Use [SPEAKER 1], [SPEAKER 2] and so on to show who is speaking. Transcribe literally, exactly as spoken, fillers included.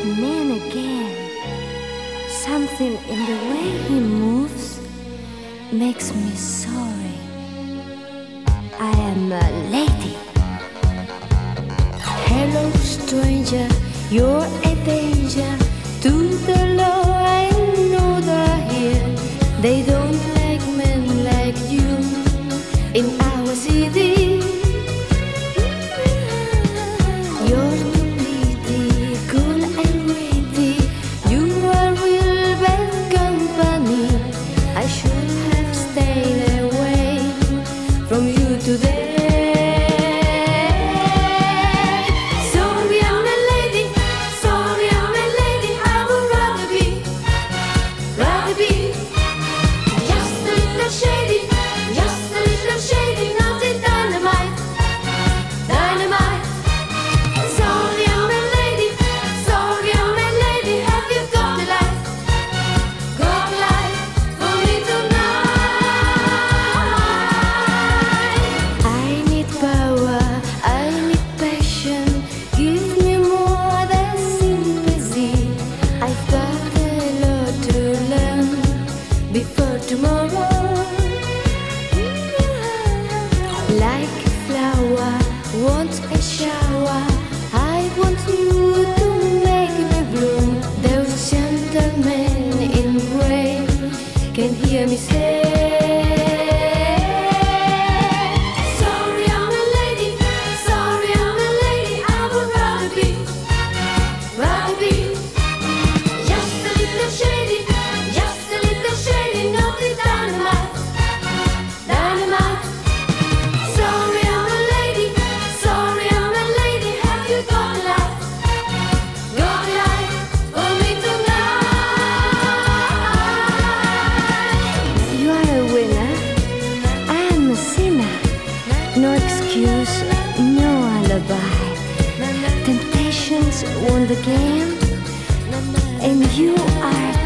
[SPEAKER 1] man again. Something in the way he moves makes me sorry. I am a lady. Hello, stranger, you're a danger to the law. I know they're here. They don't like men like you in our city. You're too pretty, cool and witty. You are real bad company. I should have stayed away from you today. Before tomorrow, like a flower wants a shower, I want you to make me bloom. Those gentlemen in gray can hear me say, sorry I'm a lady, sorry I'm a lady. I would rather be, rather be just a little shady, just a little shady, not the dynamite, dynamite. Sorry I'm a lady, sorry I'm a lady. Have you got a light, got a light for me tonight? You are a winner, I am a sinner. No excuse, no alibi. Temptations won the game, and you are